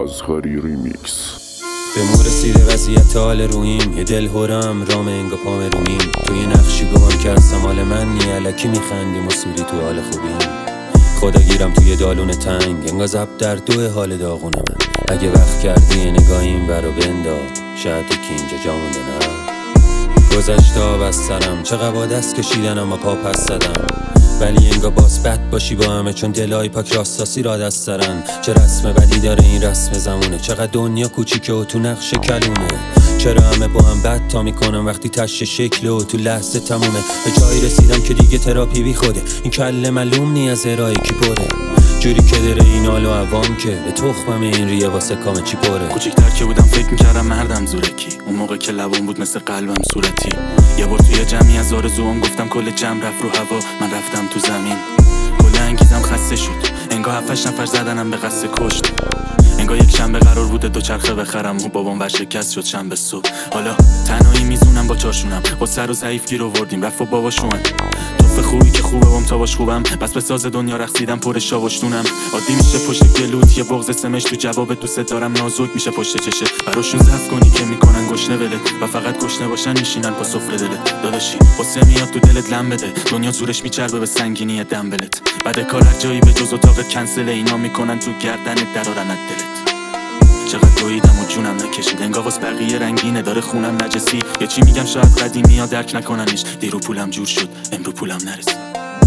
رازهاری ریمیکس. به مور رسیده وضعیت حال رویم، یه دل هرم رام انگا پام رومیم. توی نقشی گمان که هستم حال من نی، علکی میخندیم و سوری تو حال خوبیم. خدا گیرم توی دالون تنگ، انگا زب در دو حال داغون من. اگه وقت کردی یه نگاه این برو بنداز، شاید که اینجا جا مونده نه. گذشته ها از سرم، چقدر با دست کشیدن اما پا پس زدم. ولی انگا باز بد باشی با همه، چون دلای پاک راستاسی را دست سرن. چه رسم بدی داره این رسم زمونه، چقدر دنیا کوچیکه و تو نقش کلونه. چرا همه با هم بد تا میکنم وقتی تش شکله و تو لحظه تمومه. به جایی رسیدم که دیگه تراپی بی خوده، این کله معلوم نی از ارائه کی پره. جوری که داره این حال و عوام که به تخمم این ریه واسه کام چی پره. کوچیک‌تر که بودم فکر میکردم مردم زورکی، اون موقع که لبام بود مثل قلبم صورتی. یه بار توی جمعی از آرزوام گفتم کل جمع رفت رو هوا، من رفتم تو زمین. کل انگیزم خسته شد، انگار 7-8 نفر زدنم به قصد کشت. انگار یک شنبه قرار بوده دوچرخه بخرم و بابام ورشکست شد شنبه صبح. حالا تنهایی میزونم با چارشونم، با سر و ضعیف گیر آوردیم رفت و باباشون. توف خوبی که خوبه بام تا باش خوبم، بس به ساز دنیا رقصیدم پر شاوشتونم. عادی میشه پشت گلوت یه بغض سمش، تو جواب دوست دارم نازک میشه پشت چشه. براشون زف کنی که میکنن گشنه ولت و فقط گشنه باشن میشینن با سفره دلت. داداشی واسه میاد تو دلت لم بده، دنیا زورش میچربه به سنگینی دنبلت. بعد کار هر جایی به جز اتاقت کنسل، اینا میکنن تو گردنت درارنت دلت. چقدر دویدم و جونم نکشید، انگار واس بقیه رنگینه داره خونم نجسی. یه چی میگم شاید قدیمی ها درک نکننش، دیرو پولم جور شد امرو پولم نرسید.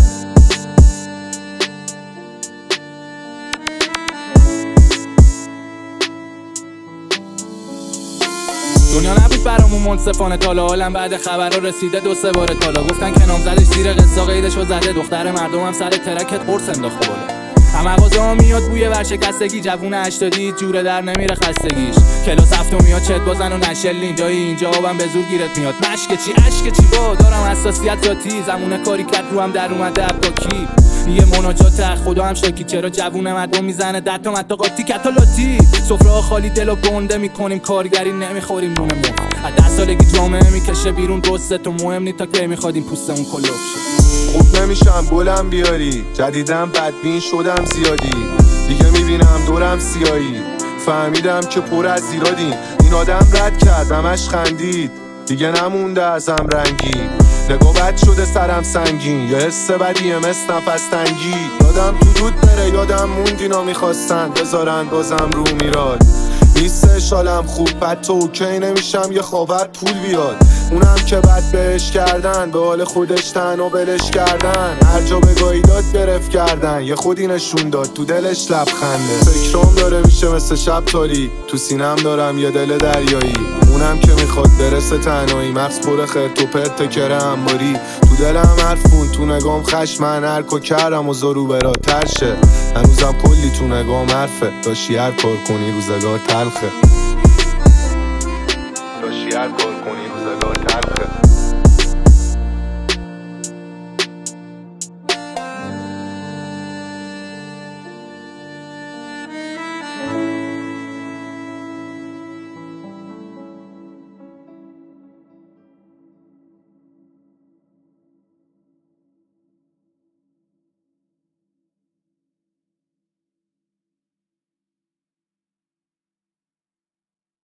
دنیا نبود برامون منصفانه، تالا حالم بعد خبرها رسیده 2-3 بار تالا. گفتن که نامزدش زیر قصه قیدشو زده، دختر مردمم سر ترکت قرص انداخته بالا. مغازه ها میاد بوی ورشکستگی، جوون 80 جوره در نمیره خستگیش. کلاس هفتم میاد چت بازن و نشل اینجایی، اینجا آبم به زور گیرت میاد. مشک چی اشک چی با دارم حساسیت ذاتی، زمونه کاری کرد رو هم در اومده اباکی. یه مناجات خدا هم شاکی، چرا جوون مردم میزنه 10 تا متقاطی کتالاتی. سفره ها خالی دل و گنده میکنیم، کارگری نمیخوریم نونه مخ. از 10 سالگی جامعه میکشه بیرون دوسته تو مهم نی تا که میخوادیم پوستمون کلوف شه. خوب نمیشم گلم بیاری، جدیدم بدبین شدم زیادی. دیگه میبینم دورم سیایی، فهمیدم که پر از ایرادیم. این آدم رد کرد همش خندید، دیگه نمونده ازم رنگی. نگاه بد شده سرم سنگین، یه حس بدیه مثل نفس تنگی. یادم تو دود بره، یادم موند اینا میخواستن بذارن بازم رو میراد. نیستش حالم خوب بد تو اوکی نمیشم یه خاور پول بیاد. اونم که بد بهش کردن، به حال خودش تن و بلش کردن. هر جا بگاهی داد گرفت کردن، یه خودی نشون داد تو دلش لبخنده. فکرام داره میشه مثل شب تاری، تو سینم دارم یه دل دریایی. اونم که میخواد برسه تنهایی، مغز پر خرت و پرت کره انباری. تو دلم حرفون تو نگام خشمن، هرکو کردم و زارو برا ترشه. هنوزم کلی تو نگام حرفه، داشتی هر کار کنی روزگار تلخه. داشتی هر کار